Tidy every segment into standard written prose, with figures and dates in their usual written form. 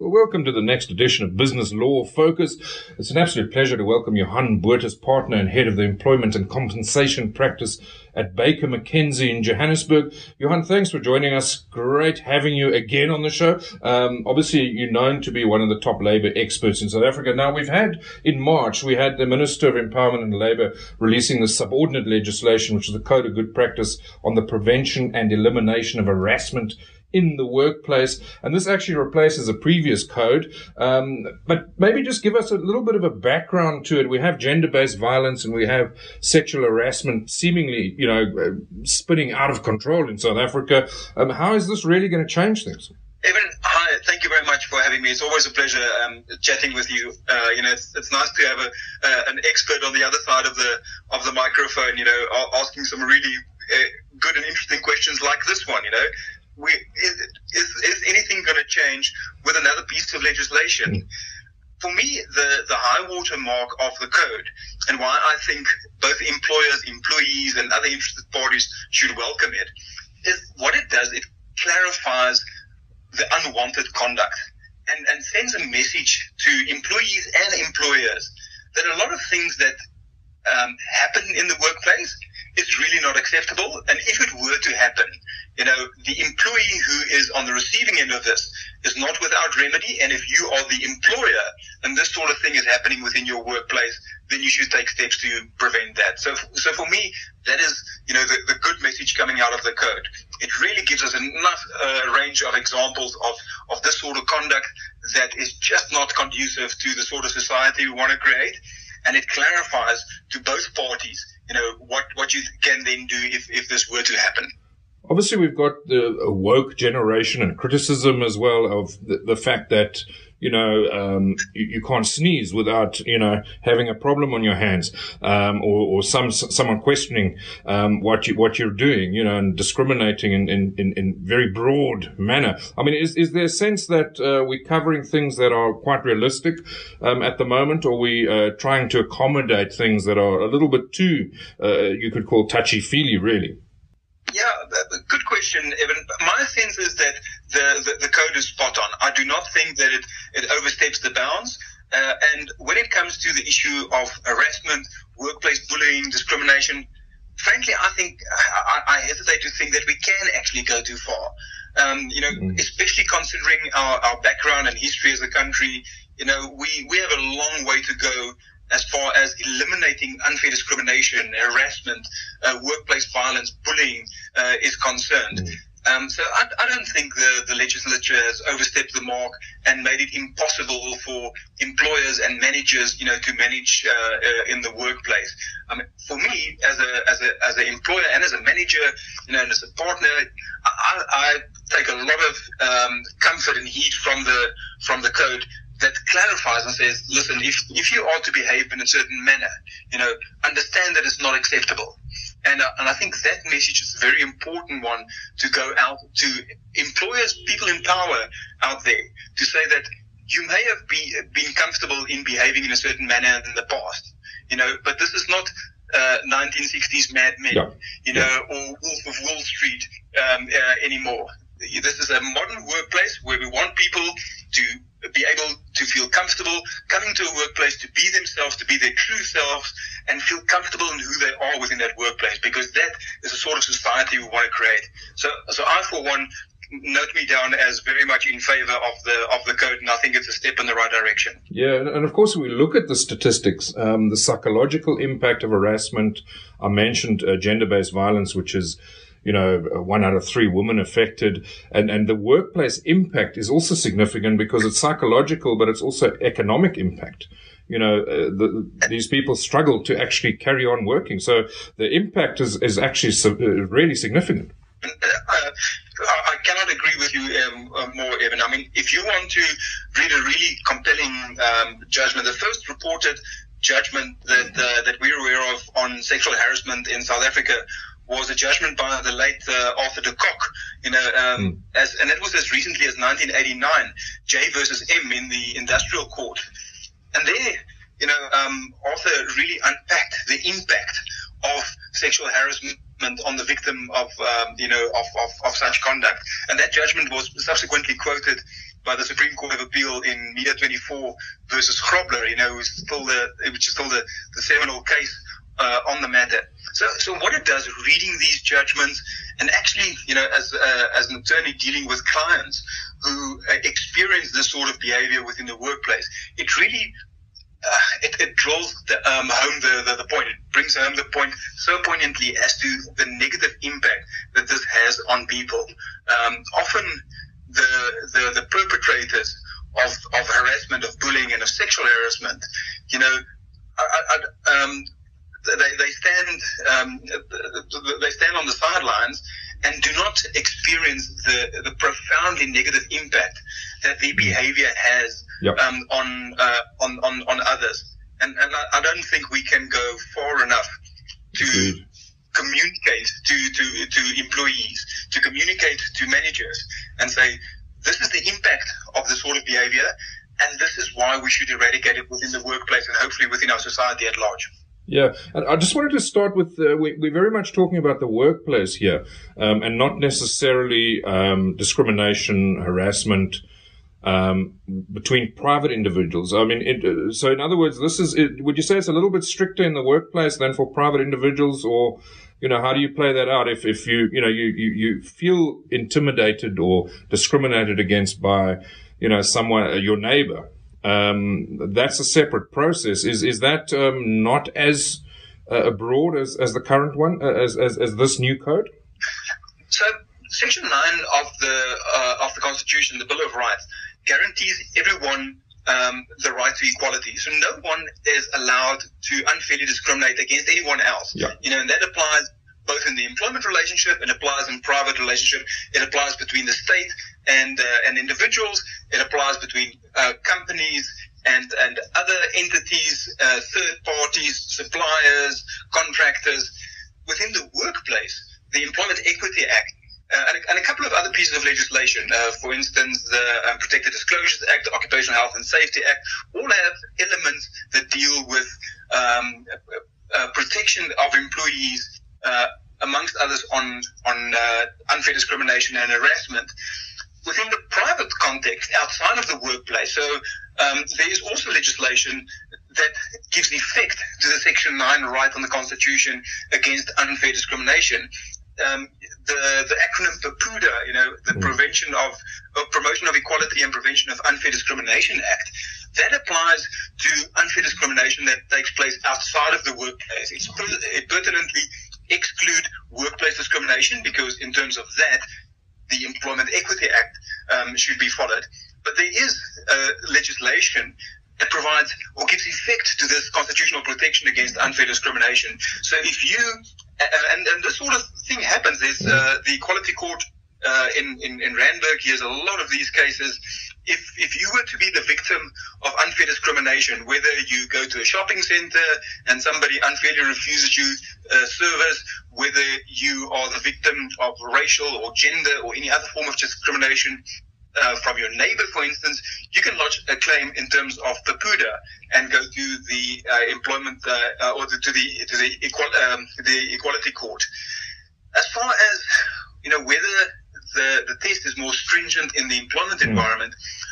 Well, welcome to the next edition of Business Law Focus. It's an absolute pleasure to welcome Johan Botha, partner and head of the Employment and Compensation Practice at Baker McKenzie in Johannesburg. Johan, thanks for joining us. Great having you again on the show. Obviously, you're known to be one of the top labour experts in South Africa. Now, in March, we had the Minister of Empowerment and Labour releasing the subordinate legislation, which is the Code of Good Practice on the prevention and elimination of harassment in the workplace. And this actually replaces a previous code. But maybe just give us a little bit of a background to it. We have gender-based violence and we have sexual harassment seemingly, spinning out of control in South Africa. How is this really going to change things? Evan, hi. Thank you very much for having me. It's always a pleasure chatting with you. It's nice to have an expert on the other side of the microphone, asking some really good and interesting questions like this one, Is anything going to change with another piece of legislation? For me, the high water mark of the code, and why I think both employers, employees, and other interested parties should welcome it, is what it does. It clarifies the unwanted conduct and sends a message to employees and employers that a lot of things that happen in the workplace is really not acceptable. And if it were to happen, the employee who is on the receiving end of this is not without remedy. And if you are the employer and this sort of thing is happening within your workplace, then you should take steps to prevent that. So for me, that is, the good message coming out of the code. It really gives us enough range of examples of this sort of conduct that is just not conducive to the sort of society we want to create. And it clarifies to both parties, what you can then do if this were to happen. Obviously, we've got the woke generation and criticism as well of the fact that, you can't sneeze without, having a problem on your hands, or someone questioning, what you're doing, and discriminating in very broad manner. I mean, is there a sense that, we're covering things that are quite realistic, at the moment, or we, trying to accommodate things that are a little bit too, you could call touchy-feely, really? Yeah, good question, Evan. My sense is that the code is spot on. I do not think that it oversteps the bounds. And when it comes to the issue of harassment, workplace bullying, discrimination, frankly, I think I hesitate to think that we can actually go too far. Especially considering our background and history as a country, we have a long way to go as far as eliminating unfair discrimination, harassment, workplace violence, bullying is concerned. So I don't think the legislature has overstepped the mark and made it impossible for employers and managers, to manage in the workplace. I mean, for me, as an employer and as a manager, and as a partner, I take a lot of comfort and heat from the code that clarifies and says, listen, if you are to behave in a certain manner, understand that it's not acceptable. And I think that message is a very important one to go out to employers, people in power out there, to say that you may have been comfortable in behaving in a certain manner in the past, but this is not 1960s Mad Men, or Wolf of Wall Street anymore. This is a modern workplace where we want people to be able to feel comfortable coming to a workplace, to be themselves, to be their true selves, and feel comfortable in who they are within that workplace, because that is the sort of society we want to create. So I, for one, note me down as very much in favor of the code, and I think it's a step in the right direction. Yeah, and of course, we look at the statistics, the psychological impact of harassment. I mentioned gender-based violence, which is 1 out of 3 women affected. And the workplace impact is also significant because it's psychological, but it's also economic impact. These people struggle to actually carry on working. So the impact is actually really significant. I cannot agree with you more, Evan. I mean, if you want to read a really compelling judgment, the first reported judgment that we're aware of on sexual harassment in South Africa was a judgment by the late Arthur de Kock, and it was as recently as 1989, J versus M in the industrial court. And there, Arthur really unpacked the impact of sexual harassment on the victim of such conduct. And that judgment was subsequently quoted by the Supreme Court of Appeal in Media 24 versus Grobler, which is still the seminal case on the matter. So what it does, reading these judgments, and actually, as an attorney dealing with clients who experience this sort of behavior within the workplace, it really it draws home the point. It brings home the point so poignantly as to the negative impact that this has on people. Often the perpetrators of harassment, of bullying, and of sexual harassment, they stand on the sidelines and do not experience the profoundly negative impact that their behavior has on others. And I don't think we can go far enough to communicate to employees, to communicate to managers, and say, this is the impact of this sort of behavior, and this is why we should eradicate it within the workplace and hopefully within our society at large. Yeah, and I just wanted to start with, we're very much talking about the workplace here, and not necessarily discrimination, harassment between private individuals. I mean, so in other words, would you say it's a little bit stricter in the workplace than for private individuals, or, how do you play that out if you feel intimidated or discriminated against by, someone, your neighbor? That's a separate process. Is that not as broad as the current one, as this new code? So, Section 9 of the Constitution, the Bill of Rights, guarantees everyone the right to equality. So no one is allowed to unfairly discriminate against anyone else. Yeah. And that applies both in the employment relationship, it applies in private relationship, it applies between the state and individuals, it applies between companies and other entities, third parties, suppliers, contractors. Within the workplace, the Employment Equity Act and a couple of other pieces of legislation, for instance, the Protected Disclosures Act, the Occupational Health and Safety Act, all have elements that deal with protection of employees, amongst others, on unfair discrimination and harassment. Within the private context, outside of the workplace, so there is also legislation that gives effect to the Section 9 right on the Constitution against unfair discrimination. The acronym PEPUDA, the Prevention of Promotion of Equality and Prevention of Unfair Discrimination Act, that applies to unfair discrimination that takes place outside of the workplace. It pertinently exclude workplace discrimination because in terms of that, the Employment Equity Act should be followed. But there is legislation that provides or gives effect to this constitutional protection against unfair discrimination. So if you, and this sort of thing happens, there's the Equality Court in Randburg, here's a lot of these cases. If you were to be the victim of unfair discrimination, whether you go to a shopping center and somebody unfairly refuses you service, whether you are the victim of racial or gender or any other form of discrimination from your neighbor, for instance, you can lodge a claim in terms of the PEPUDA and go to the employment or to the Equality Court. As far as whether the test is more stringent in the employment environment,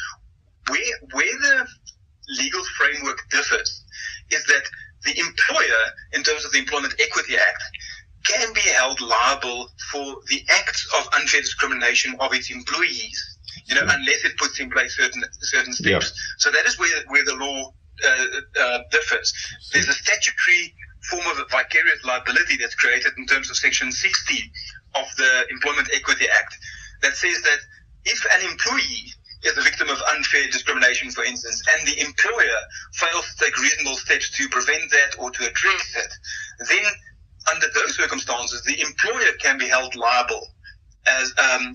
where the legal framework differs is that the employer, in terms of the Employment Equity Act, can be held liable for the acts of unfair discrimination of its employees, unless it puts in place certain steps. Yeah. So that is where the law differs. There's a statutory form of vicarious liability that's created in terms of Section 60 of the Employment Equity Act that says that if an employee is a victim of unfair discrimination, for instance, and the employer fails to take reasonable steps to prevent that or to address it, then under those circumstances, the employer can be held liable as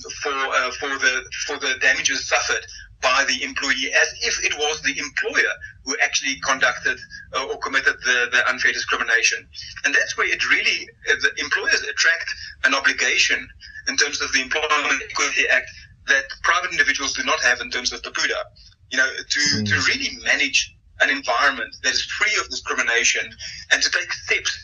for the damages suffered by the employee, as if it was the employer who actually conducted or committed the unfair discrimination. And that's where it really, the employers attract an obligation in terms of the Employment Equity Act that private individuals do not have in terms of the PEPUDA, to really manage an environment that is free of discrimination and to take steps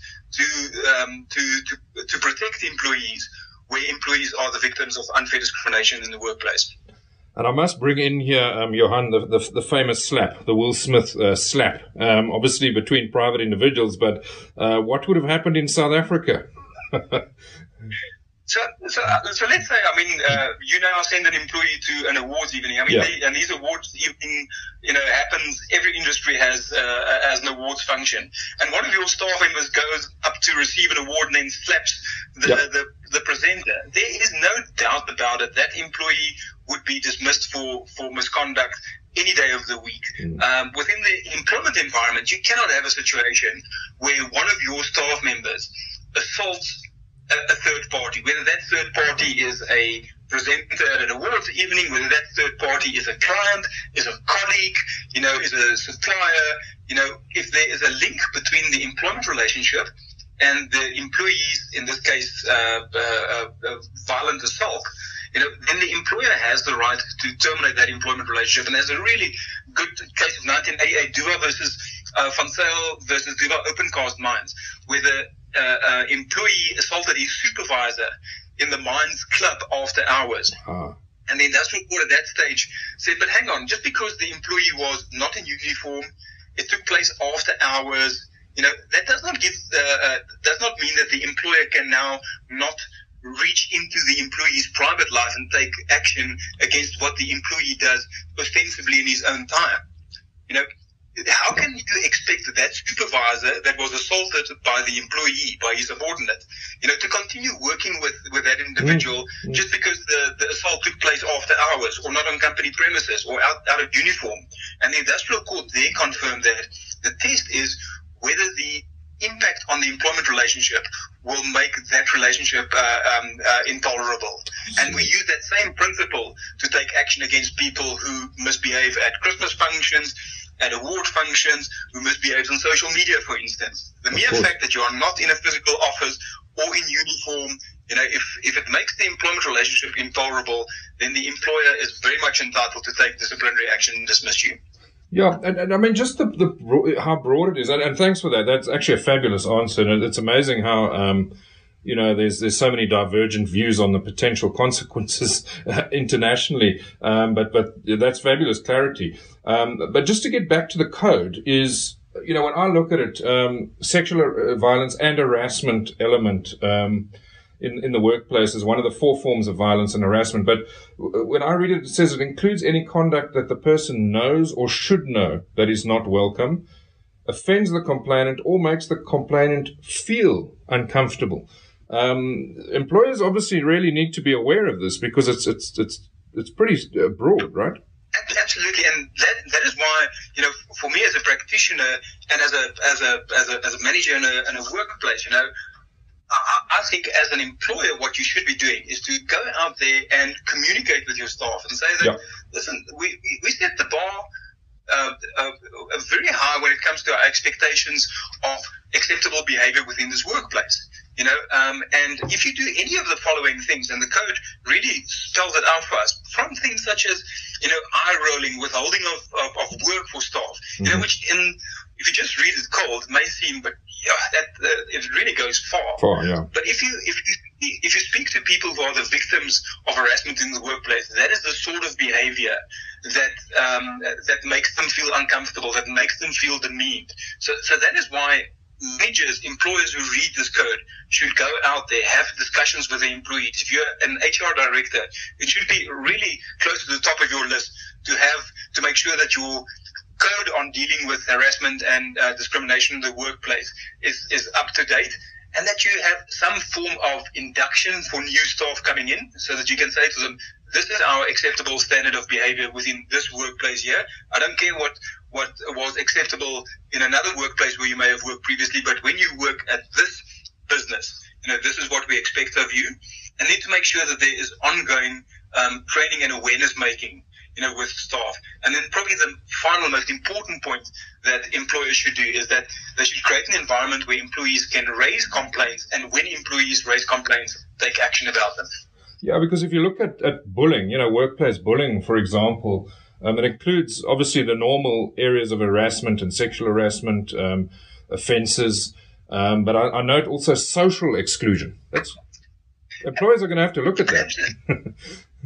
to protect employees where employees are the victims of unfair discrimination in the workplace. And I must bring in here, Johan, the famous slap, the Will Smith slap, obviously between private individuals, but what would have happened in South Africa? So let's say, you now send an employee to an awards evening. And these awards evening, happens. Every industry has an awards function, and one of your staff members goes up to receive an award and then slaps the presenter. There is no doubt about it. That employee would be dismissed for misconduct any day of the week. Within the employment environment, you cannot have a situation where one of your staff members assaults a third party, whether that third party is a presenter at an awards evening, whether that third party is a client, is a colleague, is a supplier. If there is a link between the employment relationship and the employee's, in this case, violent assault, then the employer has the right to terminate that employment relationship. And there's a really good case of 1988, Duva versus Van Zyl versus Duva Opencast Mines, where the employee assaulted his supervisor in the mines club after hours. And the industrial court at that stage said, but hang on, just because the employee was not in uniform, it took place after hours, that does not mean that the employer can now not reach into the employee's private life and take action against what the employee does ostensibly in his own time. How can you expect that supervisor that was assaulted by the employee, by his subordinate, to continue working with that individual just because the assault took place after hours or not on company premises or out of uniform? And the industrial court there confirmed that the test is whether the impact on the employment relationship will make that relationship intolerable. And we use that same principle to take action against people who misbehave at Christmas functions, at award functions, who misbehave on social media, for instance. The mere fact that you are not in a physical office or in uniform, if it makes the employment relationship intolerable, then the employer is very much entitled to take disciplinary action and dismiss you. Yeah, and just how broad it is, and thanks for that. That's actually a fabulous answer, and it's amazing how there's so many divergent views on the potential consequences internationally. But that's fabulous clarity. But just to get back to the code is, when I look at it, sexual violence and harassment element in the workplace is one of the 4 forms of violence and harassment. But when I read it, it says it includes any conduct that the person knows or should know that is not welcome, offends the complainant, or makes the complainant feel uncomfortable. Employers obviously really need to be aware of this because it's pretty broad, right? Absolutely, and that is why, for me as a practitioner and as a manager in a workplace, I think as an employer, what you should be doing is to go out there and communicate with your staff and say that, listen, we set the bar very high when it comes to our expectations of acceptable behavior within this workplace. And if you do any of the following things, and the code really spells it out for us, from things such as, eye rolling, withholding of work for staff, which if you just read it cold, may seem, but it really goes far. Yeah. But if you speak to people who are the victims of harassment in the workplace, that is the sort of behavior that makes them feel uncomfortable, that makes them feel demeaned. So that is why managers, employers who read this code should go out there, have discussions with the employees. If you're an HR director, it should be really close to the top of your list to make sure that your code on dealing with harassment and discrimination in the workplace is up to date, and that you have some form of induction for new staff coming in, so that you can say to them, this is our acceptable standard of behavior within this workplace here. I don't care what was acceptable in another workplace where you may have worked previously, but when you work at this business, this is what we expect of you. And need to make sure that there is ongoing training and awareness making, with staff. And then probably the final most important point that employers should do is that they should create an environment where employees can raise complaints, and when employees raise complaints, take action about them. Yeah, because if you look at bullying, workplace bullying, for example, it includes obviously the normal areas of harassment and sexual harassment offences, but I note also social exclusion. Employers are going to have to look at that.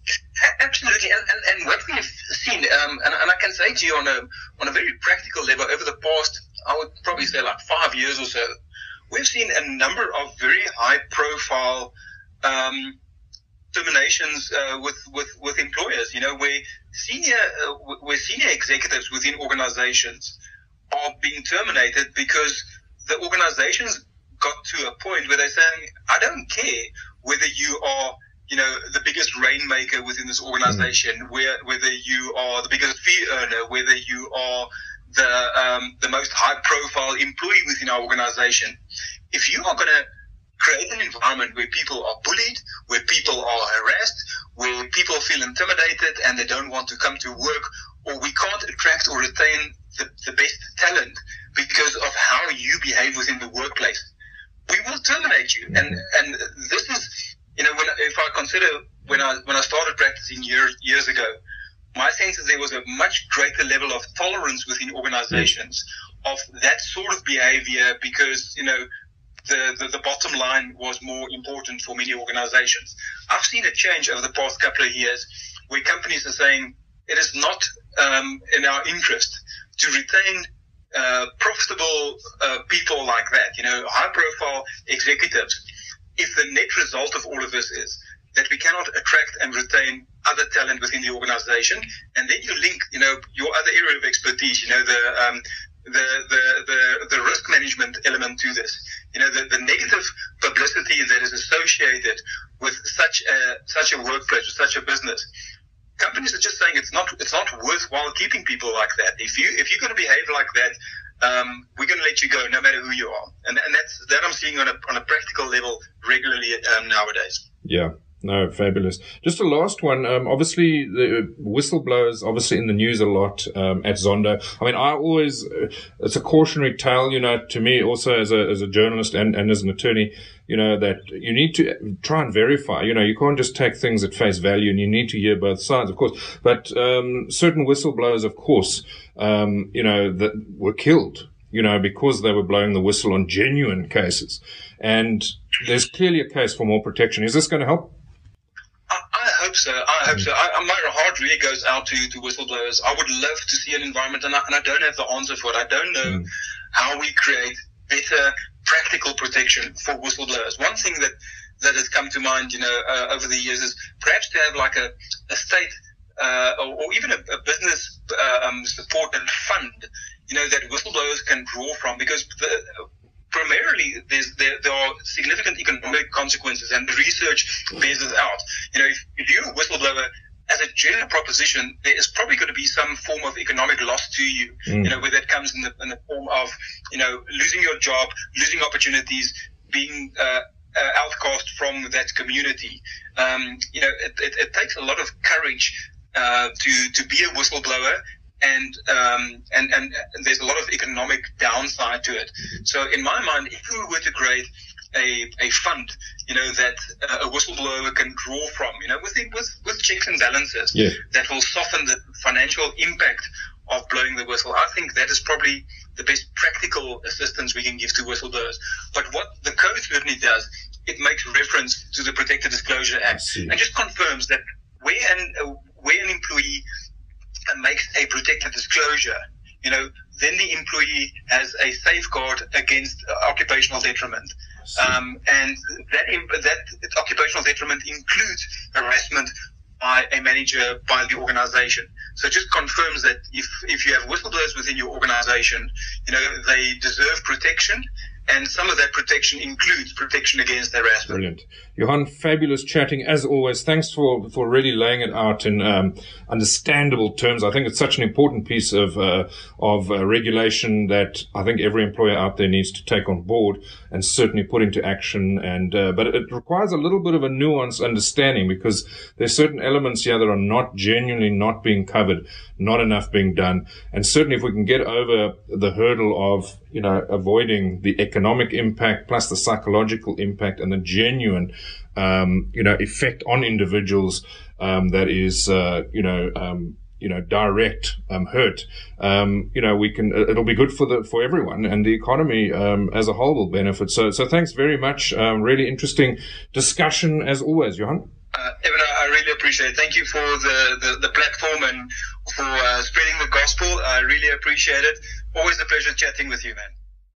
Absolutely, and what we have seen, and I can say to you on a very practical level, over the past, I would probably say like 5 years or so, we've seen a number of very high-profile terminations with employers. Where senior executives within organizations are being terminated because the organizations got to a point where they're saying, I don't care whether you are the biggest rainmaker within this organization, whether you are the biggest fee earner, whether you are the most high-profile employee within our organization. If you are going to create an environment where people are bullied, where people are harassed, where people feel intimidated and they don't want to come to work, or we can't attract or retain the best talent because of how you behave within the workplace, we will terminate you. And this is, if I consider when I started practicing years ago, my sense is there was a much greater level of tolerance within organizations of that sort of behavior because, the bottom line was more important for many organizations. I've seen a change over the past couple of years where companies are saying it is not in our interest to retain profitable people like that, high-profile executives, if the net result of all of this is that we cannot attract and retain other talent within the organization, and then you link, your other area of expertise, the risk management element to this, the negative publicity that is associated with such a workplace, with such a business. Companies are just saying it's not worthwhile keeping people like that. If you're going to behave like that, we're going to let you go no matter who you are. And that I'm seeing on a practical level regularly nowadays. Yeah. No, fabulous. Just a last one. Obviously, the whistleblowers obviously in the news a lot at Zondo. I mean, I always it's a cautionary tale, to me also as a journalist and as an attorney, that you need to try and verify. You can't just take things at face value, and you need to hear both sides, of course. But certain whistleblowers, of course, that were killed, because they were blowing the whistle on genuine cases. And there's clearly a case for more protection. Is this going to help? I hope so. My heart really goes out to whistleblowers. I would love to see an environment, and I don't have the answer for it. I don't know how we create better practical protection for whistleblowers. One thing that has come to mind, over the years is perhaps to have like a state or even a business supported fund, that whistleblowers can draw from, because primarily there are significant economic consequences, and the research bears it out. If you're a whistleblower, as a general proposition, there is probably going to be some form of economic loss to you, whether it comes in the form of, losing your job, losing opportunities, being outcast from that community. It takes a lot of courage to be a whistleblower. And there's a lot of economic downside to it. So in my mind, if we were to create a fund, that a whistleblower can draw from, with checks and balances, that will soften the financial impact of blowing the whistle, I think that is probably the best practical assistance we can give to whistleblowers. But what the code certainly does, it makes reference to the Protected Disclosure Act and just confirms that where an employee makes a protected disclosure, then the employee has a safeguard against occupational detriment. And that occupational detriment includes harassment by a manager, by the organization. So it just confirms that if you have whistleblowers within your organization, they deserve protection. And some of that protection includes protection against harassment. Brilliant. Johan, fabulous chatting as always. Thanks for really laying it out in understandable terms. I think it's such an important piece of regulation that I think every employer out there needs to take on board and certainly put into action. And but it requires a little bit of a nuanced understanding, because there's certain elements here that are not genuinely not being covered, not enough being done. And certainly if we can get over the hurdle of, avoiding the economic impact plus the psychological impact and the genuine, effect on individuals, that is, direct, hurt, it'll be good for everyone, and the economy, as a whole will benefit. So thanks very much. Really interesting discussion as always, Johan. Evan, I really appreciate it. Thank you for the platform and for spreading the gospel. I really appreciate it. Always a pleasure chatting with you, man.